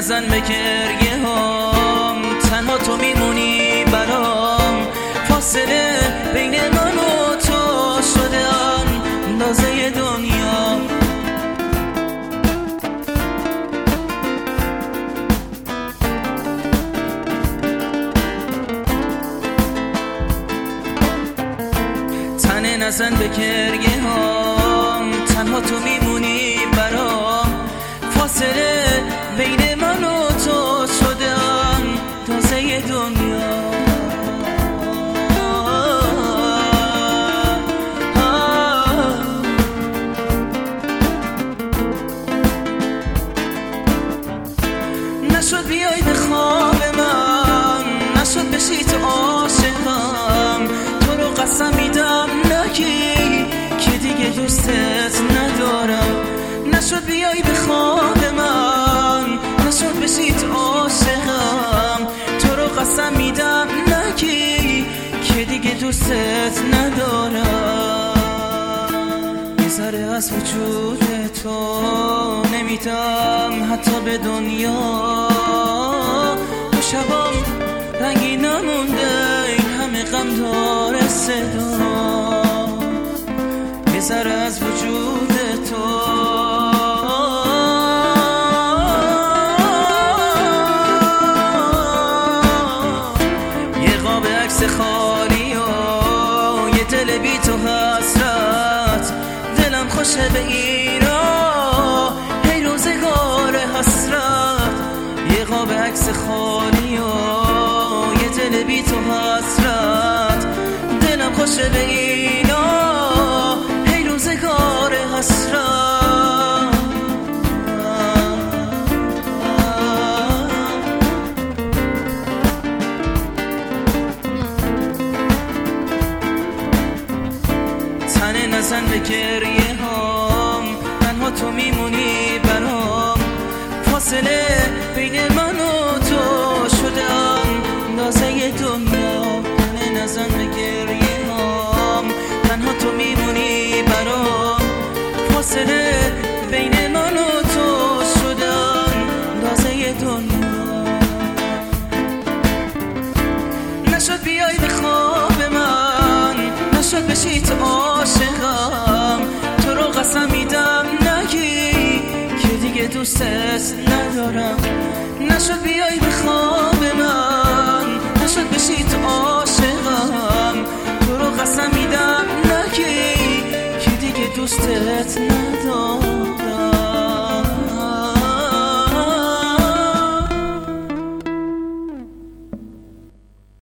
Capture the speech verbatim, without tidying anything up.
نزن به گریه هام، تنها تو میمونی برام. فاصله بین من و تو شده اندازه دنیا. تنه نزن به گریه هام، تنها تو میمونی برام. فاصله بین من و تو شده اندازه دنیا. نشد بیای به خواب من، نشد بشی تو عاشقم. تو رو قسم میدم نگی که دیگه دوستت ندارم. نشد بیای به خواب من، نشد بشی تو عاشقم. تو رو قسم میدم نگی که دیگه دوستت ندارم. یه ذره از وجود تو نمیدم حتی به دنیا. تو شبام رنگی نمونده این همه غم داره صدا. یه ذره از وجود تو یه قاب عکس خالی و یه دل بی تو حسرت. دلم خوشه به اینا هی روزگار حسرت. یه قاب عکس خالی و یه دل بی تو حسرت. دلم خوشه به اینا هی روزگار حسرت. تنه نزن به گریه هام، تنها تو میمونی برام. فاصله بین من و تو شده اندازه دنیا. تنه نزن به گریه هام، تنها تو میمونی برام. فاصله بین من و تو شده اندازه دنیا. نشد بیای به خواب من، نشد بشی تو عاشقم. تو رو قسم میدم نگی که دیگه دوستت ندارم. نشد بیای به خواب من، نشد بشی تو عاشقم. تو رو قسم میدم نگی که دیگه دوستت ندارم.